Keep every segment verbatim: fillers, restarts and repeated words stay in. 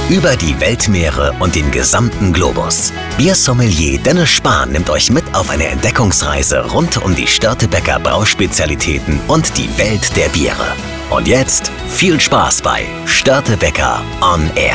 Über die Weltmeere und den gesamten Globus. Biersommelier Dennis Spahn nimmt euch mit auf eine Entdeckungsreise rund um die Störtebeker Brauspezialitäten und die Welt der Biere. Und jetzt viel Spaß bei Störtebeker On Air.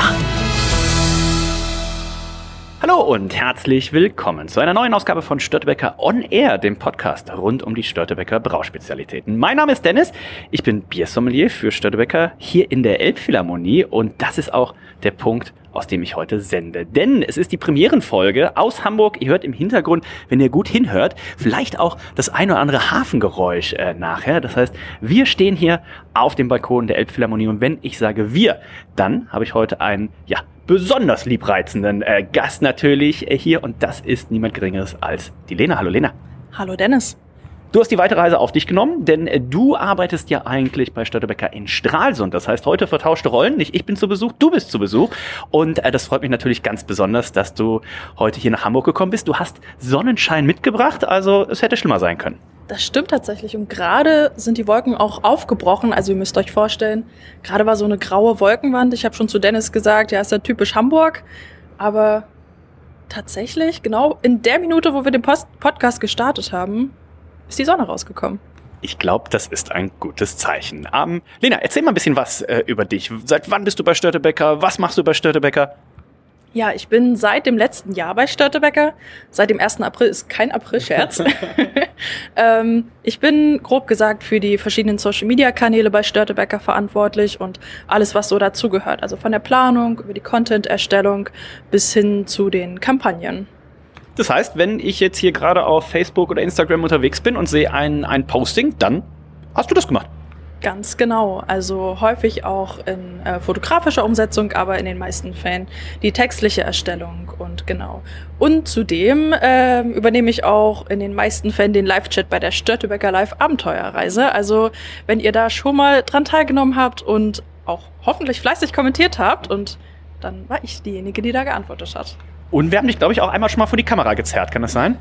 Hallo und herzlich willkommen zu einer neuen Ausgabe von Störtebeker On Air, dem Podcast rund um die Störtebeker Brauspezialitäten. Mein Name ist Dennis, ich bin Biersommelier für Störtebeker hier in der Elbphilharmonie und das ist auch der Punkt, aus dem ich heute sende. Denn es ist die Premierenfolge aus Hamburg. Ihr hört im Hintergrund, wenn ihr gut hinhört, vielleicht auch das ein oder andere Hafengeräusch äh, nachher. Das heißt, wir stehen hier auf dem Balkon der Elbphilharmonie und wenn ich sage wir, dann habe ich heute einen, ja, besonders liebreizenden äh, Gast natürlich äh, hier und das ist niemand Geringeres als die Lena. Hallo Lena. Hallo Dennis. Du hast die weite Reise auf dich genommen, denn äh, du arbeitest ja eigentlich bei Störtebeker in Stralsund. Das heißt, heute vertauschte Rollen. Nicht ich bin zu Besuch, du bist zu Besuch. Und äh, das freut mich natürlich ganz besonders, dass du heute hier nach Hamburg gekommen bist. Du hast Sonnenschein mitgebracht, also es hätte schlimmer sein können. Das stimmt tatsächlich. Und gerade sind die Wolken auch aufgebrochen. Also ihr müsst euch vorstellen, gerade war so eine graue Wolkenwand. Ich habe schon zu Dennis gesagt, ja, ist ja typisch Hamburg. Aber tatsächlich, genau in der Minute, wo wir den Post- Podcast gestartet haben, ist die Sonne rausgekommen. Ich glaube, das ist ein gutes Zeichen. Ähm, Lena, erzähl mal ein bisschen was äh, über dich. Seit wann bist du bei Störtebeker? Was machst du bei Störtebeker? Ja, ich bin seit dem letzten Jahr bei Störtebeker. Seit dem ersten April ist kein April-Scherz. ähm, ich bin grob gesagt für die verschiedenen Social-Media-Kanäle bei Störtebeker verantwortlich und alles, was so dazugehört. Also von der Planung über die Content-Erstellung bis hin zu den Kampagnen. Das heißt, wenn ich jetzt hier gerade auf Facebook oder Instagram unterwegs bin und sehe ein, ein Posting, dann hast du das gemacht. Ganz genau. Also häufig auch in äh, fotografischer Umsetzung, aber in den meisten Fällen die textliche Erstellung und genau. Und zudem äh, übernehme ich auch in den meisten Fällen den Live-Chat bei der Störtebeker Live-Abenteuerreise. Also wenn ihr da schon mal dran teilgenommen habt und auch hoffentlich fleißig kommentiert habt und dann war ich diejenige, die da geantwortet hat. Und wir haben dich, glaube ich, auch einmal schon mal vor die Kamera gezerrt, kann das sein?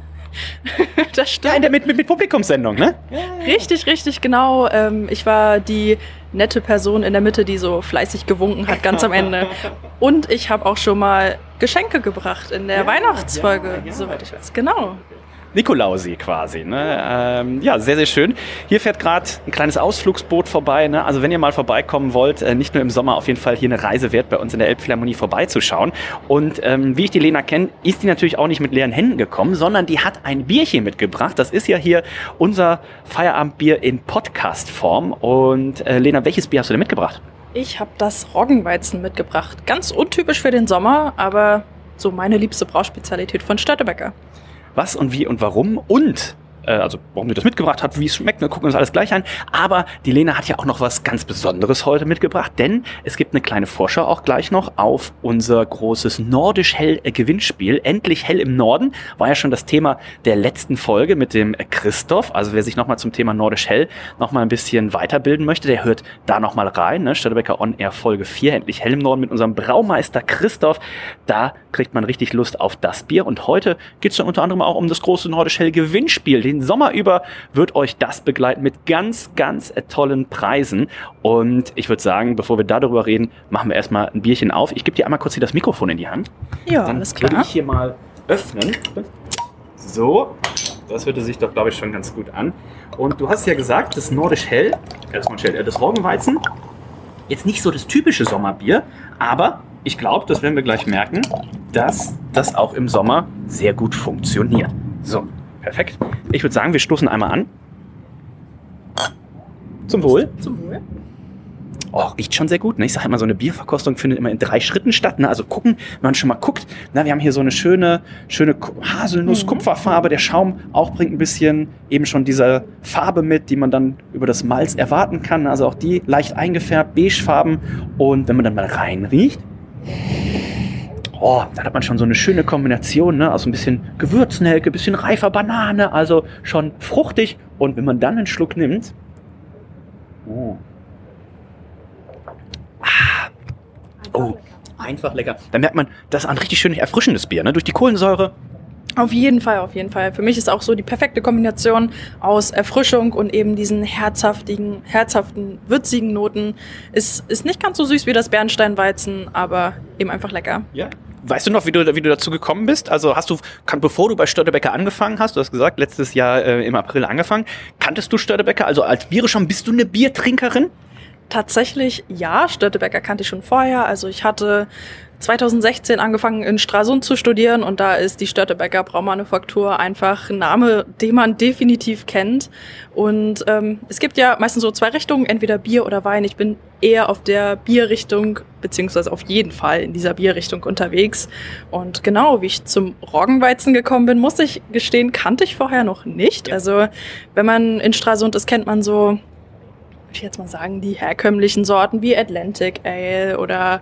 Das stimmt. Ja, in der, mit, mit, mit Publikumssendung, ne? Ja, ja. Richtig, richtig, genau. Ähm, ich war die nette Person in der Mitte, die so fleißig gewunken hat, ganz am Ende. Und ich habe auch schon mal Geschenke gebracht in der ja, Weihnachtsfolge, ja, ja. Soweit ich weiß. Genau. Nikolausi quasi, ne? Ähm, ja, sehr, sehr schön. Hier fährt gerade ein kleines Ausflugsboot vorbei, ne? Also wenn ihr mal vorbeikommen wollt, äh, nicht nur im Sommer, auf jeden Fall hier eine Reise wert, bei uns in der Elbphilharmonie vorbeizuschauen. Und ähm, wie ich die Lena kenne, ist die natürlich auch nicht mit leeren Händen gekommen, sondern die hat ein Bierchen mitgebracht. Das ist ja hier unser Feierabendbier in Podcast-Form. Und äh, Lena, welches Bier hast du denn mitgebracht? Ich habe das Roggenweizen mitgebracht. Ganz untypisch für den Sommer, aber so meine liebste Brauspezialität von Störtebeker. Was und wie und warum und äh, also warum sie das mitgebracht hat, wie es schmeckt, wir gucken uns alles gleich an. Aber die Lena hat ja auch noch was ganz Besonderes heute mitgebracht, denn es gibt eine kleine Vorschau auch gleich noch auf unser großes Nordisch Hell Gewinnspiel. Endlich hell im Norden war ja schon das Thema der letzten Folge mit dem Christoph. Also wer sich nochmal zum Thema Nordisch Hell nochmal ein bisschen weiterbilden möchte, der hört da nochmal rein. Ne? Störtebeker On Air Folge vier, Endlich hell im Norden mit unserem Braumeister Christoph. Da kriegt man richtig Lust auf das Bier. Und heute geht es dann unter anderem auch um das große Nordisch Hell Gewinnspiel. Den Sommer über wird euch das begleiten mit ganz, ganz äh, tollen Preisen. Und ich würde sagen, bevor wir da darüber reden, machen wir erstmal ein Bierchen auf. Ich gebe dir einmal kurz hier das Mikrofon in die Hand. Ja, alles klar. Dann würde ich hier mal öffnen. So, das hörte sich doch, glaube ich, schon ganz gut an. Und du hast ja gesagt, das Nordisch Hell, äh, das, Nordisch Hell, äh, das Roggenweizen, jetzt nicht so das typische Sommerbier, aber ich glaube, das werden wir gleich merken, dass das auch im Sommer sehr gut funktioniert. So, perfekt. Ich würde sagen, wir stoßen einmal an. Zum Wohl. Zum Wohl. Oh, riecht schon sehr gut. Ne? Ich sage immer, so eine Bierverkostung findet immer in drei Schritten statt. Ne? Also gucken, wenn man schon mal guckt. Na, wir haben hier so eine schöne, schöne Haselnuss-Kupferfarbe. Der Schaum auch bringt ein bisschen eben schon diese Farbe mit, die man dann über das Malz erwarten kann. Also auch die leicht eingefärbt, beigefarben. Und wenn man dann mal reinriecht, oh, dann hat man schon so eine schöne Kombination, ne? Also ein bisschen Gewürznelke, ein bisschen reifer Banane, also schon fruchtig. Und wenn man dann einen Schluck nimmt, oh, ah, oh, einfach lecker. Dann merkt man, das ist ein richtig schönes, erfrischendes Bier, ne? Durch die Kohlensäure Auf jeden Fall, auf jeden Fall. Für mich ist auch so die perfekte Kombination aus Erfrischung und eben diesen herzhaftigen, herzhaften, würzigen Noten. Ist, ist nicht ganz so süß wie das Bernsteinweizen, aber eben einfach lecker. Ja. Weißt du noch, wie du, wie du dazu gekommen bist? Also hast du, kann, bevor du bei Störtebeker angefangen hast, du hast gesagt, letztes Jahr äh, im April angefangen, kanntest du Störtebeker? Also als Biere schon, bist du eine Biertrinkerin? Tatsächlich ja, Störtebeker kannte ich schon vorher. Also ich hatte zweitausendsechzehn angefangen in Stralsund zu studieren und da ist die Störtebeker Braumanufaktur einfach ein Name, den man definitiv kennt. Und ähm, es gibt ja meistens so zwei Richtungen, entweder Bier oder Wein. Ich bin eher auf der Bierrichtung, beziehungsweise auf jeden Fall in dieser Bierrichtung unterwegs. Und genau, wie ich zum Roggenweizen gekommen bin, muss ich gestehen, kannte ich vorher noch nicht. Ja. Also wenn man in Stralsund ist, kennt man so, würde ich jetzt mal sagen, die herkömmlichen Sorten wie Atlantic Ale oder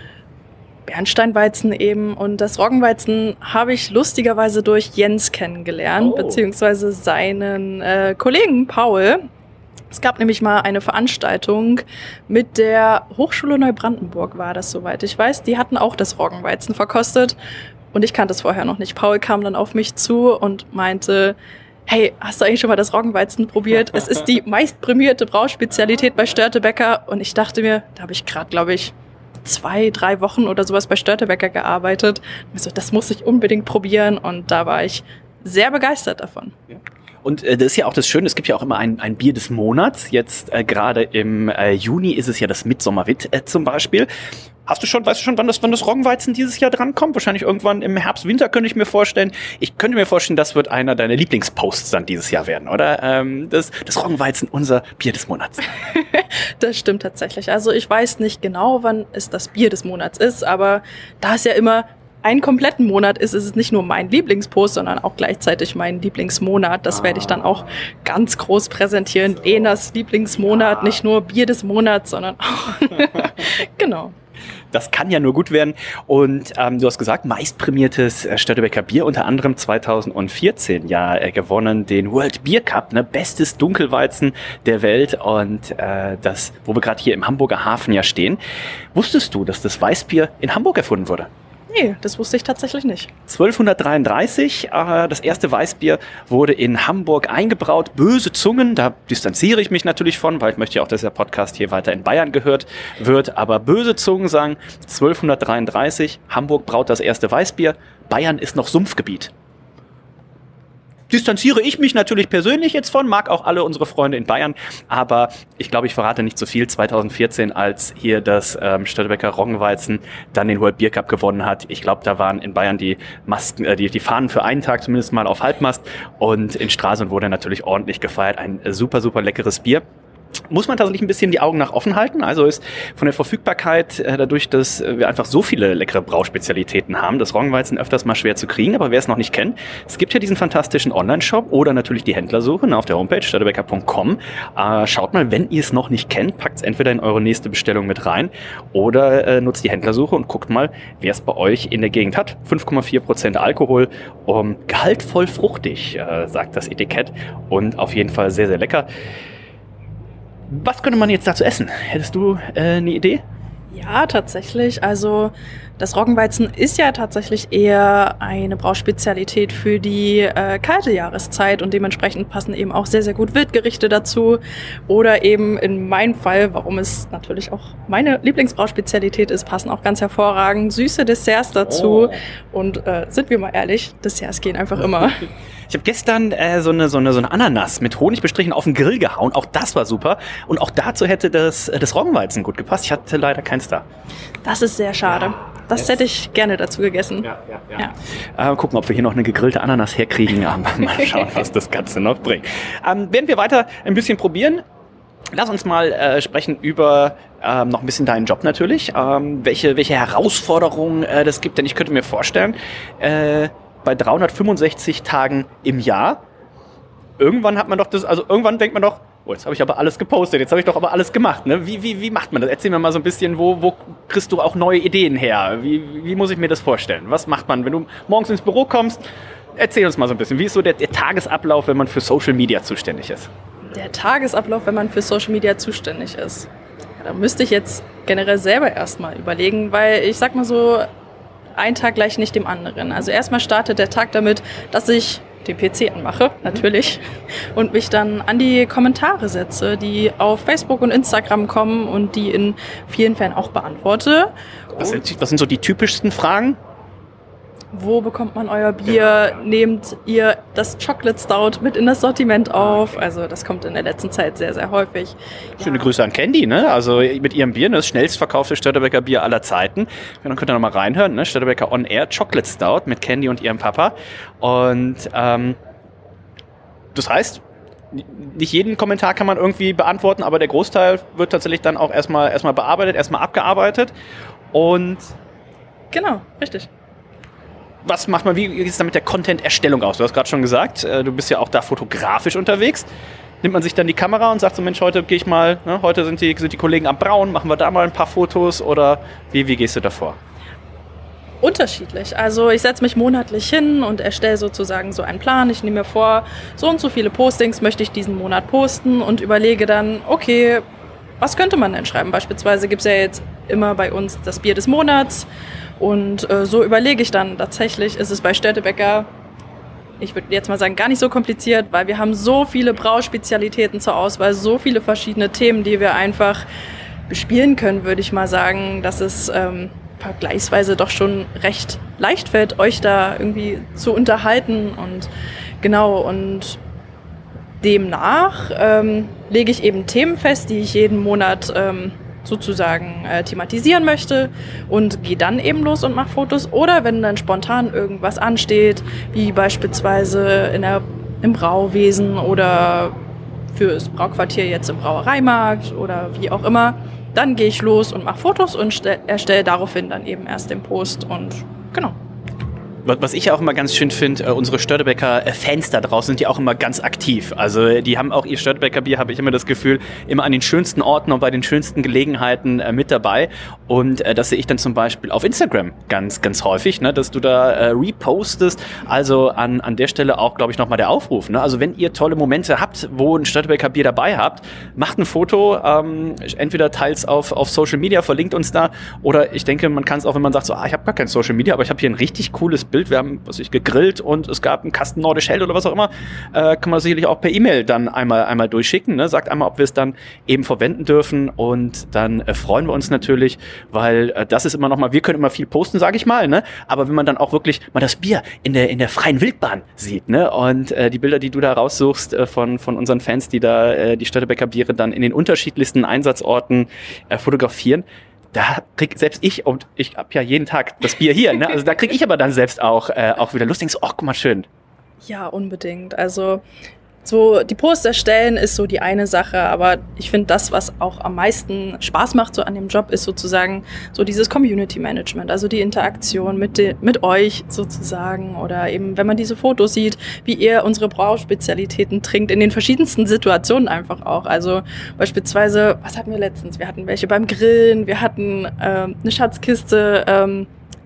Bernsteinweizen eben. Und das Roggenweizen habe ich lustigerweise durch Jens kennengelernt, oh. beziehungsweise seinen äh, Kollegen Paul. Es gab nämlich mal eine Veranstaltung mit der Hochschule Neubrandenburg, war das, soweit ich weiß. Die hatten auch das Roggenweizen verkostet und ich kannte es vorher noch nicht. Paul kam dann auf mich zu und meinte: Hey, hast du eigentlich schon mal das Roggenweizen probiert? Es ist die meistprämierte Brauspezialität bei Störtebeker. Und ich dachte mir, da habe ich gerade, glaube ich, zwei, drei Wochen oder sowas bei Störtebeker gearbeitet. Also das muss ich unbedingt probieren und da war ich sehr begeistert davon. Ja. Und äh, das ist ja auch das Schöne, es gibt ja auch immer ein, ein Bier des Monats. Jetzt äh, gerade im äh, Juni ist es ja das Mitsommerwitt äh, zum Beispiel. Hast du schon, weißt du schon, wann das, wann das Roggenweizen dieses Jahr drankommt? Wahrscheinlich irgendwann im Herbst, Winter, könnte ich mir vorstellen. Ich könnte mir vorstellen, das wird einer deiner Lieblingsposts dann dieses Jahr werden, oder? Ähm, das, das Roggenweizen, unser Bier des Monats. Das stimmt tatsächlich. Also ich weiß nicht genau, wann es das Bier des Monats ist, aber da es ja immer einen kompletten Monat ist, ist es nicht nur mein Lieblingspost, sondern auch gleichzeitig mein Lieblingsmonat. Das ah. werde ich dann auch ganz groß präsentieren. So. Lenas Lieblingsmonat, ja. Nicht nur Bier des Monats, sondern auch genau. Das kann ja nur gut werden. Und ähm, du hast gesagt, meistprämiertes äh, Störtebeker Bier, unter anderem zweitausendvierzehn ja äh, gewonnen, den World Beer Cup, ne, bestes Dunkelweizen der Welt. Und äh, das, wo wir gerade hier im Hamburger Hafen ja stehen. Wusstest du, dass das Weißbier in Hamburg erfunden wurde? Nee, das wusste ich tatsächlich nicht. zwölfhundertdreiunddreißig, äh, das erste Weißbier wurde in Hamburg eingebraut. Böse Zungen, da distanziere ich mich natürlich von, weil ich möchte ja auch, dass der Podcast hier weiter in Bayern gehört wird. Aber böse Zungen sagen, zwölfhundertdreiunddreißig, Hamburg braut das erste Weißbier, Bayern ist noch Sumpfgebiet. Distanziere ich mich natürlich persönlich jetzt von, mag auch alle unsere Freunde in Bayern, aber ich glaube, ich verrate nicht zu viel. zweitausendvierzehn, als hier das ähm, Störtebeker Roggenweizen dann den World Beer Cup gewonnen hat, ich glaube, da waren in Bayern die Masken, äh, die, die Fahnen für einen Tag zumindest mal auf Halbmast und in Stralsund wurde natürlich ordentlich gefeiert. Ein super, super leckeres Bier. Muss man tatsächlich ein bisschen die Augen nach offen halten. Also ist von der Verfügbarkeit, äh, dadurch, dass wir einfach so viele leckere Brauspezialitäten haben, das Roggenweizen öfters mal schwer zu kriegen. Aber wer es noch nicht kennt, es gibt ja diesen fantastischen Online-Shop oder natürlich die Händlersuche ne, auf der Homepage störtebeker punkt com. Äh, schaut mal, wenn ihr es noch nicht kennt, packt es entweder in eure nächste Bestellung mit rein oder äh, nutzt die Händlersuche und guckt mal, wer es bei euch in der Gegend hat. fünf Komma vier Prozent Alkohol, um, gehaltvoll fruchtig, äh, sagt das Etikett und auf jeden Fall sehr, sehr lecker. Was könnte man jetzt dazu essen? Hättest du äh, eine Idee? Ja, tatsächlich. Also das Roggenweizen ist ja tatsächlich eher eine Brauspezialität für die äh, kalte Jahreszeit und dementsprechend passen eben auch sehr, sehr gut Wildgerichte dazu. Oder eben in meinem Fall, warum es natürlich auch meine Lieblingsbrauspezialität ist, passen auch ganz hervorragend süße Desserts dazu. Oh. Und äh, sind wir mal ehrlich, Desserts gehen einfach immer. Ich habe gestern äh, so, eine, so, eine, so eine Ananas mit Honig bestrichen auf den Grill gehauen. Auch das war super. Und auch dazu hätte das, das Roggenweizen gut gepasst. Ich hatte leider keins da. Das ist sehr schade. Ja, das hätte ich gerne dazu gegessen. Ja, ja, ja. ja. Äh, gucken, ob wir hier noch eine gegrillte Ananas herkriegen. Aber mal schauen, was das Ganze noch bringt. Ähm, werden wir weiter ein bisschen probieren. Lass uns mal äh, sprechen über ähm, noch ein bisschen deinen Job natürlich. Ähm, welche, welche Herausforderungen äh, das gibt. Denn ich könnte mir vorstellen, äh, bei dreihundertfünfundsechzig Tagen im Jahr, irgendwann hat man doch das, also irgendwann denkt man doch, oh, jetzt habe ich aber alles gepostet, jetzt habe ich doch aber alles gemacht. Ne? Wie, wie, wie macht man das? Erzähl mir mal so ein bisschen, wo, wo kriegst du auch neue Ideen her? Wie, wie muss ich mir das vorstellen? Was macht man, wenn du morgens ins Büro kommst? Erzähl uns mal so ein bisschen, wie ist so der, der Tagesablauf, wenn man für Social Media zuständig ist? Der Tagesablauf, wenn man für Social Media zuständig ist. Ja, da müsste ich jetzt generell selber erstmal überlegen, weil ich sag mal so, ein Tag gleich nicht dem anderen. Also erstmal startet der Tag damit, dass ich den P C anmache, natürlich, und mich dann an die Kommentare setze, die auf Facebook und Instagram kommen und die in vielen Fällen auch beantworte. Was sind, was sind so die typischsten Fragen? Wo bekommt man euer Bier? Ja. Nehmt ihr das Chocolate Stout mit in das Sortiment auf? Also das kommt in der letzten Zeit sehr, sehr häufig. Schöne ja. Grüße an Candy, ne? Also mit ihrem Bier, ne? Das schnellst verkaufte Störtebeker Bier aller Zeiten. Dann könnt ihr noch mal reinhören, ne? Störtebeker On Air Chocolate Stout mit Candy und ihrem Papa. Und ähm, das heißt, nicht jeden Kommentar kann man irgendwie beantworten, aber der Großteil wird tatsächlich dann auch erstmal erstmal bearbeitet, erstmal abgearbeitet. Und genau, richtig. Was macht man, wie geht es da mit der Content-Erstellung aus? Du hast gerade schon gesagt, du bist ja auch da fotografisch unterwegs. Nimmt man sich dann die Kamera und sagt so, Mensch, heute gehe ich mal, ne, heute sind die, sind die Kollegen am Brauen, machen wir da mal ein paar Fotos oder wie, wie gehst du da vor? Unterschiedlich. Also ich setze mich monatlich hin und erstelle sozusagen so einen Plan. Ich nehme mir vor, so und so viele Postings möchte ich diesen Monat posten und überlege dann, okay, was könnte man denn schreiben? Beispielsweise gibt es ja jetzt immer bei uns das Bier des Monats. Und äh, so überlege ich dann tatsächlich, ist es bei Störtebeker, ich würde jetzt mal sagen, gar nicht so kompliziert, weil wir haben so viele Brauspezialitäten zur Auswahl, so viele verschiedene Themen, die wir einfach bespielen können, würde ich mal sagen, dass es ähm, vergleichsweise doch schon recht leicht fällt, euch da irgendwie zu unterhalten. Und genau, und demnach ähm, lege ich eben Themen fest, die ich jeden Monat ähm, sozusagen äh, thematisieren möchte und gehe dann eben los und mache Fotos. Oder wenn dann spontan irgendwas ansteht, wie beispielsweise in der, im Brauwesen oder fürs Brauquartier jetzt im Brauereimarkt oder wie auch immer, dann gehe ich los und mache Fotos und stell, erstelle daraufhin dann eben erst den Post und genau. Was ich auch immer ganz schön finde, äh, unsere Störtebeker-Fans da draußen sind ja auch immer ganz aktiv. Also die haben auch ihr Störtebeker-Bier, habe ich immer das Gefühl, immer an den schönsten Orten und bei den schönsten Gelegenheiten äh, mit dabei. Und äh, das sehe ich dann zum Beispiel auf Instagram ganz, ganz häufig, ne, dass du da äh, repostest. Also an, an der Stelle auch, glaube ich, nochmal der Aufruf. Ne? Also wenn ihr tolle Momente habt, wo ein Störtebeker-Bier dabei habt, macht ein Foto, ähm, entweder teils auf, auf Social Media, verlinkt uns da. Oder ich denke, man kann es auch, wenn man sagt, so, ah, ich habe gar kein Social Media, aber ich habe hier ein richtig cooles Bild. Wir haben, was ich, gegrillt und es gab einen Kasten Nordisch Hell oder was auch immer, äh, kann man sicherlich auch per E-Mail dann einmal, einmal durchschicken, ne? Sagt einmal, ob wir es dann eben verwenden dürfen und dann äh, freuen wir uns natürlich, weil äh, das ist immer noch mal, wir können immer viel posten, sage ich mal, ne? Aber wenn man dann auch wirklich mal das Bier in der, in der freien Wildbahn sieht, ne? Und äh, die Bilder, die du da raussuchst äh, von, von unseren Fans, die da äh, die Störtebeker Biere dann in den unterschiedlichsten Einsatzorten äh, fotografieren, da krieg selbst ich, und ich hab ja jeden Tag das Bier hier, ne? Also da krieg ich aber dann selbst auch, äh, auch wieder Lust, denkst so, oh, guck mal, schön. Ja, unbedingt. Also so die Posts erstellen ist so die eine Sache, aber ich finde, das, was auch am meisten Spaß macht so an dem Job, ist sozusagen so dieses Community Management, also die Interaktion mit, de, mit euch sozusagen oder eben, wenn man diese Fotos sieht, wie ihr unsere Brauspezialitäten trinkt, in den verschiedensten Situationen einfach auch. Also beispielsweise, was hatten wir letztens? Wir hatten welche beim Grillen, wir hatten ähm, eine Schatzkiste ähm,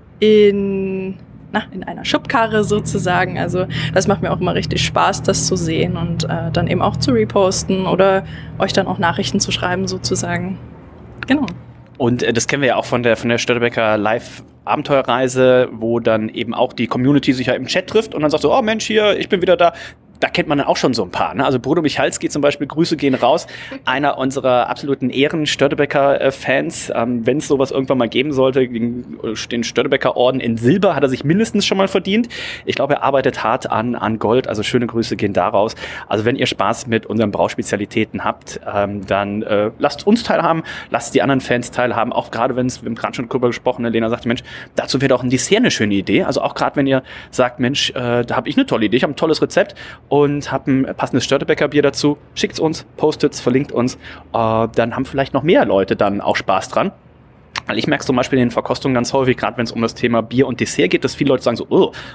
in... Na, in einer Schubkarre sozusagen. Also das macht mir auch immer richtig Spaß, das zu sehen und äh, dann eben auch zu reposten oder euch dann auch Nachrichten zu schreiben sozusagen. Genau. Und äh, das kennen wir ja auch von der von der Störtebeker Live-Abenteuerreise, wo dann eben auch die Community sich ja im Chat trifft und dann sagt so, oh Mensch, hier, ich bin wieder da. Da kennt man dann auch schon so ein paar. Ne? Also Bruno Michalski zum Beispiel, Grüße gehen raus, einer unserer absoluten Ehren-Störtebeker-Fans. Ähm, wenn es sowas irgendwann mal geben sollte, den, den Störtebeker-Orden in Silber hat er sich mindestens schon mal verdient. Ich glaube, er arbeitet hart an, an Gold, also schöne Grüße gehen da raus. Also wenn ihr Spaß mit unseren Brauspezialitäten habt, ähm, dann äh, lasst uns teilhaben, lasst die anderen Fans teilhaben, auch gerade wenn es, wir haben gerade schon drüber gesprochen, Lena sagte, Mensch, dazu wäre doch ein Dessert eine schöne Idee. Also auch gerade wenn ihr sagt, Mensch, äh, da habe ich eine tolle Idee, ich habe ein tolles Rezept und habe ein passendes Störtebeker-Bier dazu. Schickt's uns, postet's, verlinkt uns. Äh, dann haben vielleicht noch mehr Leute dann auch Spaß dran. Weil ich merke zum Beispiel in den Verkostungen ganz häufig, gerade wenn es um das Thema Bier und Dessert geht, dass viele Leute sagen so, oh, also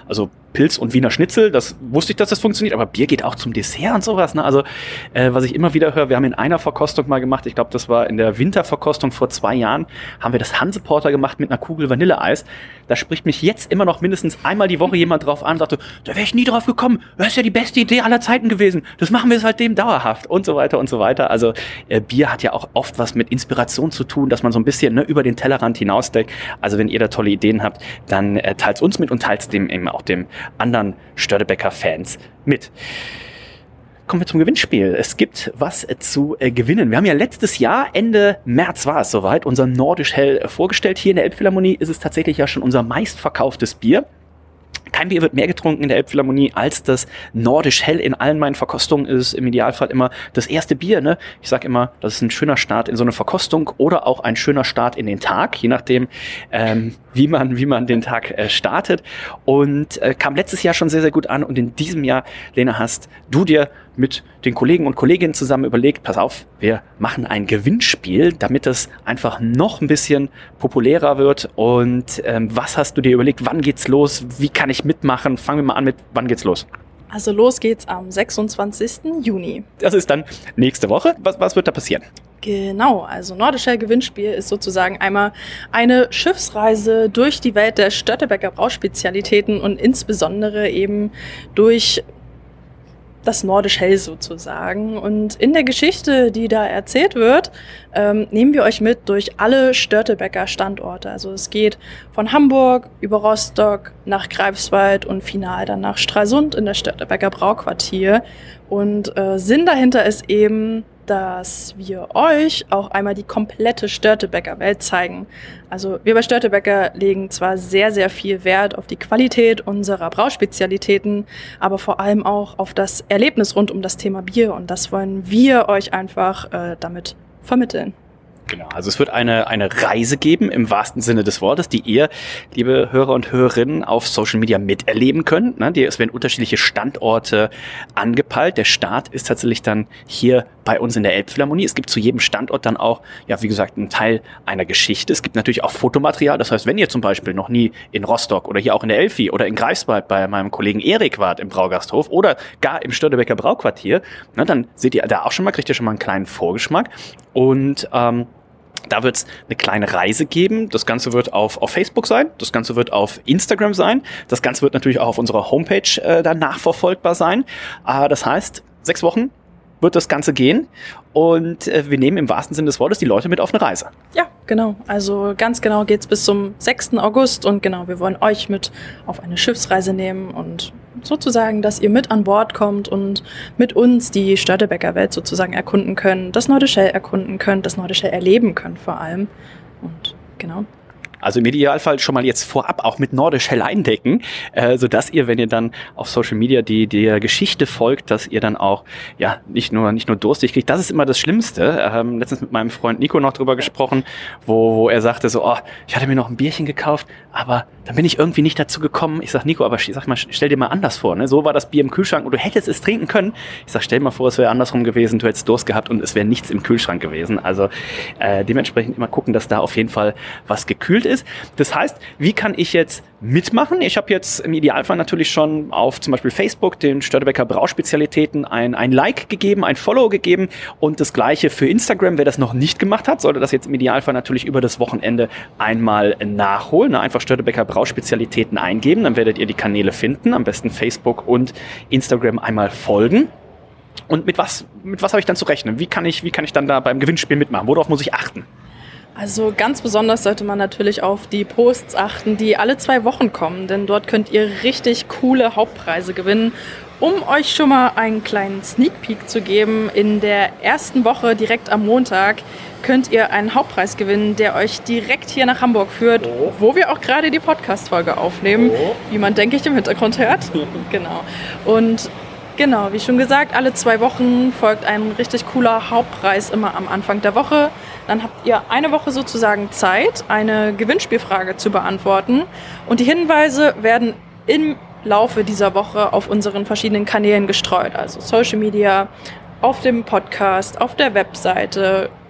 Pilz und Wiener Schnitzel, das wusste ich, dass das funktioniert, aber Bier geht auch zum Dessert und sowas. Ne? Also äh, was ich immer wieder höre, wir haben in einer Verkostung mal gemacht, ich glaube, das war in der Winterverkostung vor zwei Jahren, haben wir das Hanseporter gemacht mit einer Kugel Vanilleeis. Da spricht mich jetzt immer noch mindestens einmal die Woche jemand drauf an und sagt so, da wäre ich nie drauf gekommen, das ist ja die beste Idee aller Zeiten gewesen, das machen wir seitdem dauerhaft und so weiter und so weiter. Also äh, Bier hat ja auch oft was mit Inspiration zu tun, dass man so ein bisschen ne, über den Tellerrand hinausdenkt. Also wenn ihr da tolle Ideen habt, dann äh, teilt uns mit und teilt dem eben auch dem anderen Störtebeker-Fans mit. Kommen wir zum Gewinnspiel. Es gibt was zu äh, gewinnen. Wir haben ja letztes Jahr, Ende März war es soweit, unser Nordisch Hell äh, vorgestellt. Hier in der Elbphilharmonie ist es tatsächlich ja schon unser meistverkauftes Bier. Kein Bier wird mehr getrunken in der Elbphilharmonie als das Nordisch Hell. In allen meinen Verkostungen ist es im Idealfall immer das erste Bier. Ne? Ich sage immer, das ist ein schöner Start in so eine Verkostung oder auch ein schöner Start in den Tag, je nachdem, ähm, wie man wie man den Tag äh, startet. Und äh, kam letztes Jahr schon sehr, sehr gut an. Und in diesem Jahr, Lena, hast du dir mit den Kollegen und Kolleginnen zusammen überlegt, pass auf, wir machen ein Gewinnspiel, damit es einfach noch ein bisschen populärer wird. Und ähm, was hast du dir überlegt? Wann geht's los? Wie kann ich mitmachen? Fangen wir mal an mit, wann geht's los? Also los geht's am sechsundzwanzigsten Juni. Das ist dann nächste Woche. Was, was wird da passieren? Genau, also Nordisch Hell Gewinnspiel ist sozusagen einmal eine Schiffsreise durch die Welt der Störtebeker Brauspezialitäten und insbesondere eben durch das Nordisch Hell sozusagen. Und in der Geschichte, die da erzählt wird, ähm, nehmen wir euch mit durch alle Störtebeker Standorte. Also es geht von Hamburg über Rostock nach Greifswald und final dann nach Stralsund in das Störtebeker Brauquartier. Und äh, Sinn dahinter ist eben, dass wir euch auch einmal die komplette Störtebeker Welt zeigen. Also wir bei Störtebeker legen zwar sehr, sehr viel Wert auf die Qualität unserer Brauspezialitäten, aber vor allem auch auf das Erlebnis rund um das Thema Bier. Und das wollen wir euch einfach äh, damit vermitteln. Genau, also es wird eine eine Reise geben, im wahrsten Sinne des Wortes, die ihr, liebe Hörer und Hörerinnen, auf Social Media miterleben könnt. Ne? Es werden unterschiedliche Standorte angepeilt. Der Start ist tatsächlich dann hier bei uns in der Elbphilharmonie. Es gibt zu jedem Standort dann auch, ja, wie gesagt, einen Teil einer Geschichte. Es gibt natürlich auch Fotomaterial. Das heißt, wenn ihr zum Beispiel noch nie in Rostock oder hier auch in der Elfi oder in Greifswald bei meinem Kollegen Erik wart im Braugasthof oder gar im Störtebeker Brauquartier, ne, dann seht ihr da auch schon mal, kriegt ihr schon mal einen kleinen Vorgeschmack. Und ähm, da wird es eine kleine Reise geben. Das Ganze wird auf, auf Facebook sein. Das Ganze wird auf Instagram sein. Das Ganze wird natürlich auch auf unserer Homepage äh, dann nachverfolgbar sein. Äh, das heißt, sechs Wochen wird das Ganze gehen. Und äh, wir nehmen im wahrsten Sinne des Wortes die Leute mit auf eine Reise. Ja, genau. Also ganz genau geht's bis zum sechsten August. Und genau, wir wollen euch mit auf eine Schiffsreise nehmen und sozusagen, dass ihr mit an Bord kommt und mit uns die Störtebeker Welt sozusagen erkunden könnt, das Nordisch Hell erkunden könnt, das Nordisch Hell erleben könnt vor allem. Und genau. Also im Idealfall schon mal jetzt vorab auch mit Nordisch Hell eindecken, äh, sodass ihr, wenn ihr dann auf Social Media die der Geschichte folgt, dass ihr dann auch ja nicht nur nicht nur durstig kriegt. Das ist immer das Schlimmste. Ähm, letztens mit meinem Freund Nico noch drüber gesprochen, wo, wo er sagte so, oh, ich hatte mir noch ein Bierchen gekauft, aber dann bin ich irgendwie nicht dazu gekommen. Ich sag, Nico, aber sag mal, stell dir mal anders vor, ne? So war das Bier im Kühlschrank und du hättest es trinken können. Ich sag, stell dir mal vor, es wäre andersrum gewesen, du hättest Durst gehabt und es wäre nichts im Kühlschrank gewesen. Also äh, dementsprechend immer gucken, dass da auf jeden Fall was gekühlt ist. Das heißt, wie kann ich jetzt mitmachen? Ich habe jetzt im Idealfall natürlich schon auf zum Beispiel Facebook den Störtebeker Brauspezialitäten ein, ein Like gegeben, ein Follow gegeben und das gleiche für Instagram. Wer das noch nicht gemacht hat, sollte das jetzt im Idealfall natürlich über das Wochenende einmal nachholen. Einfach Störtebeker Brauspezialitäten eingeben, dann werdet ihr die Kanäle finden, am besten Facebook und Instagram einmal folgen. Und mit was, mit was habe ich dann zu rechnen? Wie kann ich, wie kann ich dann da beim Gewinnspiel mitmachen? Worauf muss ich achten? Also ganz besonders sollte man natürlich auf die Posts achten, die alle zwei Wochen kommen, denn dort könnt ihr richtig coole Hauptpreise gewinnen. Um euch schon mal einen kleinen Sneak Peek zu geben, in der ersten Woche direkt am Montag könnt ihr einen Hauptpreis gewinnen, der euch direkt hier nach Hamburg führt, oh. wo wir auch gerade die Podcast-Folge aufnehmen, oh. wie man, denke ich, im Hintergrund hört. Genau. Und genau, wie schon gesagt, alle zwei Wochen folgt ein richtig cooler Hauptpreis immer am Anfang der Woche. Dann habt ihr eine Woche sozusagen Zeit, eine Gewinnspielfrage zu beantworten. Und die Hinweise werden im Laufe dieser Woche auf unseren verschiedenen Kanälen gestreut. Also Social Media, auf dem Podcast, auf der Webseite,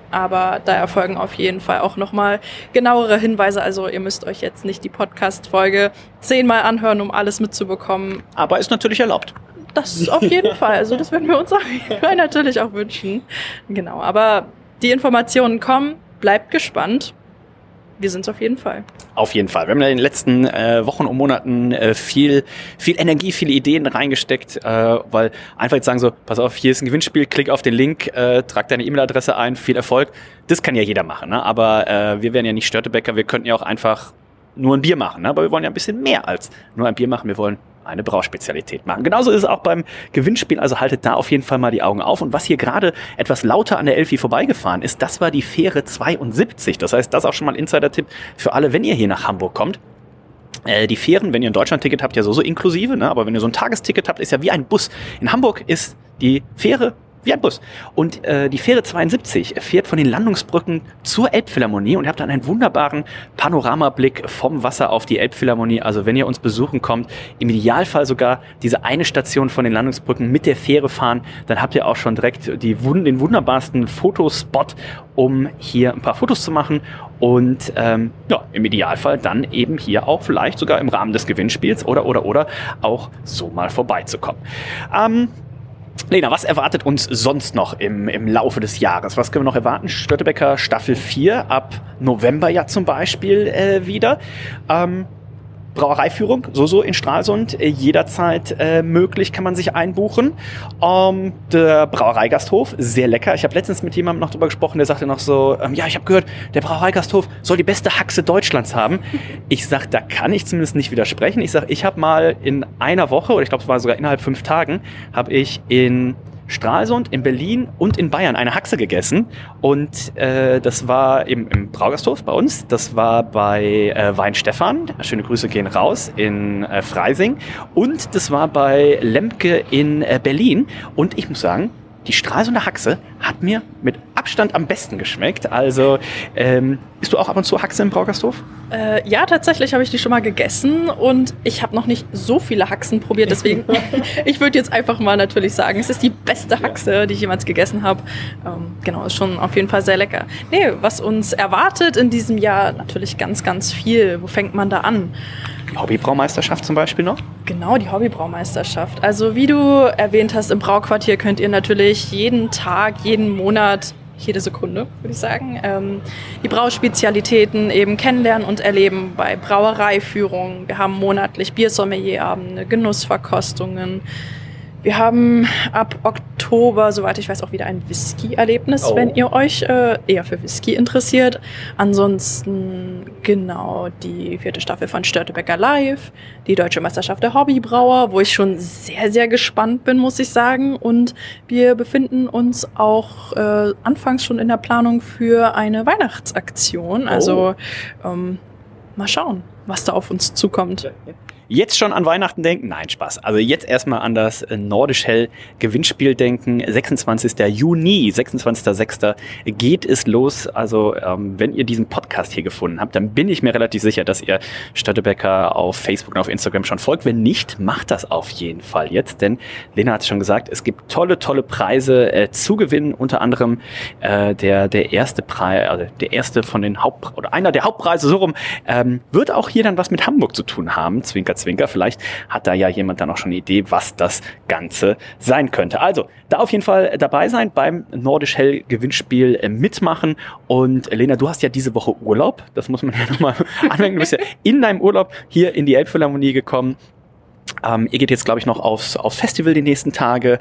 aber da erfolgen auf jeden Fall auch nochmal genauere Hinweise. Also ihr müsst euch jetzt nicht die Podcast-Folge zehnmal anhören, um alles mitzubekommen. Aber ist natürlich erlaubt. Das auf jeden Fall. Also das würden wir uns auf jeden Fall natürlich auch wünschen. Genau, aber die Informationen kommen. Bleibt gespannt. Wir sind es auf jeden Fall. Auf jeden Fall. Wir haben in den letzten äh, Wochen und Monaten äh, viel, viel Energie, viele Ideen reingesteckt, äh, weil einfach jetzt sagen so, pass auf, hier ist ein Gewinnspiel, klick auf den Link, äh, trag deine E-Mail-Adresse ein, viel Erfolg. Das kann ja jeder machen, ne? Aber äh, wir wären ja nicht Störtebäcker, wir könnten ja auch einfach nur ein Bier machen, ne? Aber wir wollen ja ein bisschen mehr als nur ein Bier machen, wir wollen eine Brauspezialität machen. Genauso ist es auch beim Gewinnspiel, also haltet da auf jeden Fall mal die Augen auf. Und was hier gerade etwas lauter an der Elfi vorbeigefahren ist, das war die Fähre zweiundsiebzig. Das heißt, das ist auch schon mal ein Insider-Tipp für alle, wenn ihr hier nach Hamburg kommt. Äh, die Fähren, wenn ihr ein Deutschland-Ticket habt, ja so, so inklusive, ne? Aber wenn ihr so ein Tagesticket habt, ist ja wie ein Bus. In Hamburg ist die Fähre wie ein Bus. Und äh, die Fähre zweiundsiebzig fährt von den Landungsbrücken zur Elbphilharmonie und ihr habt dann einen wunderbaren Panoramablick vom Wasser auf die Elbphilharmonie. Also wenn ihr uns besuchen kommt, im Idealfall sogar diese eine Station von den Landungsbrücken mit der Fähre fahren, dann habt ihr auch schon direkt die, den wunderbarsten Fotospot, um hier ein paar Fotos zu machen und ähm, ja, im Idealfall dann eben hier auch vielleicht sogar im Rahmen des Gewinnspiels oder oder oder auch so mal vorbeizukommen. Ähm, Lena, was erwartet uns sonst noch im, im Laufe des Jahres? Was können wir noch erwarten? Störtebecker Staffel vier ab November ja zum Beispiel äh, wieder. Ähm, Brauereiführung, so so in Stralsund, äh, jederzeit äh, möglich, kann man sich einbuchen. Ähm, der Brauereigasthof, sehr lecker. Ich habe letztens mit jemandem noch drüber gesprochen, der sagte noch so, ähm, ja, ich habe gehört, der Brauereigasthof soll die beste Haxe Deutschlands haben. Ich sag, da kann ich zumindest nicht widersprechen. Ich sag, ich habe mal in einer Woche, oder ich glaube, es war sogar innerhalb fünf Tagen, habe ich in Stralsund, in Berlin und in Bayern eine Haxe gegessen und äh, das war im, im Braugasthof bei uns, das war bei äh, Wein Stefan, schöne Grüße gehen raus, in äh, Freising und das war bei Lemke in äh, Berlin und ich muss sagen, die Stralsunder Haxe hat mir mit Abstand am besten geschmeckt. Also, ähm, bist du auch ab und zu Haxe im Braugasthof? Äh, ja, tatsächlich habe ich die schon mal gegessen und ich habe noch nicht so viele Haxen probiert. Deswegen, ich würde jetzt einfach mal natürlich sagen, es ist die beste Haxe, die ich jemals gegessen habe. Ähm, genau, ist schon auf jeden Fall sehr lecker. Nee, was uns erwartet in diesem Jahr, natürlich ganz, ganz viel. Wo fängt man da an? Die Hobbybraumeisterschaft zum Beispiel noch? Genau, die Hobbybraumeisterschaft. Also wie du erwähnt hast, im Brauquartier könnt ihr natürlich jeden Tag, jeden Monat, jede Sekunde, würde ich sagen, ähm, die Brauspezialitäten eben kennenlernen und erleben bei Brauereiführungen. Wir haben monatlich Biersommelier-Abende, Genussverkostungen. Wir haben ab Oktober, soweit ich weiß, auch wieder ein Whisky-Erlebnis, oh. wenn ihr euch äh, eher für Whisky interessiert. Ansonsten, genau, die vierte Staffel von Störtebecker Live, die Deutsche Meisterschaft der Hobbybrauer, wo ich schon sehr, sehr gespannt bin, muss ich sagen. Und wir befinden uns auch äh, anfangs schon in der Planung für eine Weihnachtsaktion. Also oh. ähm, mal schauen, was da auf uns zukommt. Ja, ja. Jetzt schon an Weihnachten denken? Nein, Spaß. Also jetzt erstmal an das Nordisch Hell Gewinnspiel denken. sechsundzwanzigsten Juni, sechsundzwanzigsten sechsten geht es los. Also ähm, wenn ihr diesen Podcast hier gefunden habt, dann bin ich mir relativ sicher, dass ihr Störtebecker auf Facebook und auf Instagram schon folgt. Wenn nicht, macht das auf jeden Fall jetzt. Denn Lena hat es schon gesagt, es gibt tolle, tolle Preise äh, zu gewinnen. Unter anderem äh, der der erste Preis, also der erste von den Haupt oder einer der Hauptpreise, so rum, ähm, wird auch hier dann was mit Hamburg zu tun haben. Zwinker, Zwinker. Vielleicht hat da ja jemand dann auch schon eine Idee, was das Ganze sein könnte. Also, da auf jeden Fall dabei sein, beim Nordisch Hell Gewinnspiel äh, mitmachen. Und äh, Lena, du hast ja diese Woche Urlaub. Das muss man ja nochmal anmerken. Du bist ja in deinem Urlaub hier in die Elbphilharmonie gekommen. Ähm, ihr geht jetzt, glaube ich, noch aufs, aufs Festival die nächsten Tage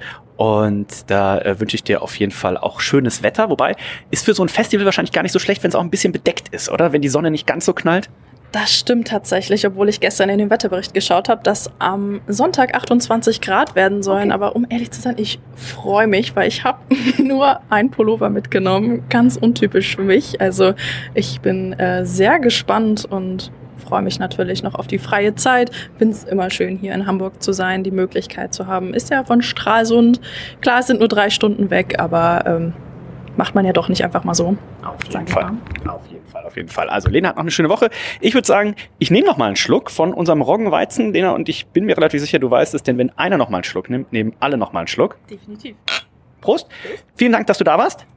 und da äh, wünsche ich dir auf jeden Fall auch schönes Wetter. Wobei, ist für so ein Festival wahrscheinlich gar nicht so schlecht, wenn es auch ein bisschen bedeckt ist, oder? Wenn die Sonne nicht ganz so knallt? Das stimmt tatsächlich, obwohl ich gestern in den Wetterbericht geschaut habe, dass am Sonntag achtundzwanzig Grad werden sollen. Okay. Aber um ehrlich zu sein, ich freue mich, weil ich habe nur ein Pullover mitgenommen. Ganz untypisch für mich. Also ich bin äh, sehr gespannt und freue mich natürlich noch auf die freie Zeit. Finde es immer schön, hier in Hamburg zu sein, die Möglichkeit zu haben. Ist ja von Stralsund. Klar, es sind nur drei Stunden weg, aber ähm, macht man ja doch nicht einfach mal so. Auf jeden Fall. Auf jeden Fall, auf jeden Fall. Also Lena hat noch eine schöne Woche. Ich würde sagen, ich nehme noch mal einen Schluck von unserem Roggenweizen, Lena, und ich bin mir relativ sicher, du weißt es, denn wenn einer noch mal einen Schluck nimmt, nehmen alle noch mal einen Schluck. Definitiv. Prost. Prost. Vielen Dank, dass du da warst.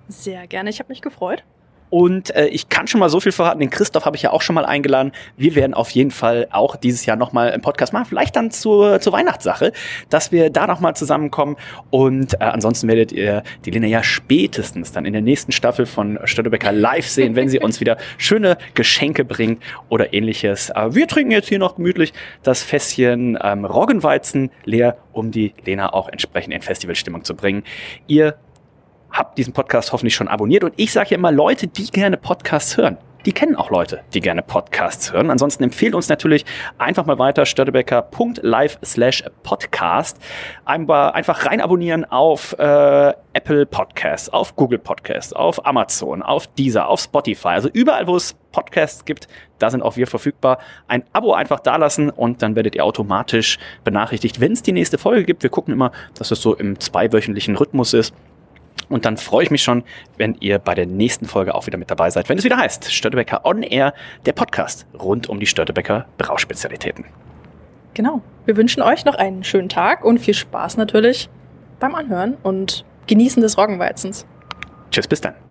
Sehr gerne, ich habe mich gefreut. Und äh, ich kann schon mal so viel verraten, den Christoph habe ich ja auch schon mal eingeladen. Wir werden auf jeden Fall auch dieses Jahr nochmal einen Podcast machen, vielleicht dann zur, zur Weihnachtssache, dass wir da nochmal zusammenkommen. Und äh, ansonsten werdet ihr die Lena ja spätestens dann in der nächsten Staffel von Störtebeker live sehen, wenn sie uns wieder schöne Geschenke bringt oder ähnliches. Aber wir trinken jetzt hier noch gemütlich das Fässchen ähm, Roggenweizen leer, um die Lena auch entsprechend in Festivalstimmung zu bringen. Ihr habt diesen Podcast hoffentlich schon abonniert. Und ich sage ja immer, Leute, die gerne Podcasts hören, die kennen auch Leute, die gerne Podcasts hören. Ansonsten empfehlt uns natürlich einfach mal weiter, störtebeker punkt live slash podcast. Einfach rein abonnieren auf äh, Apple Podcasts, auf Google Podcasts, auf Amazon, auf Deezer, auf Spotify. Also überall, wo es Podcasts gibt, da sind auch wir verfügbar. Ein Abo einfach dalassen und dann werdet ihr automatisch benachrichtigt, wenn es die nächste Folge gibt. Wir gucken immer, dass es so im zweiwöchentlichen Rhythmus ist. Und dann freue ich mich schon, wenn ihr bei der nächsten Folge auch wieder mit dabei seid, wenn es wieder heißt Störtebeker On Air, der Podcast rund um die Störtebeker Brauspezialitäten. Genau. Wir wünschen euch noch einen schönen Tag und viel Spaß natürlich beim Anhören und Genießen des Roggenweizens. Tschüss, bis dann.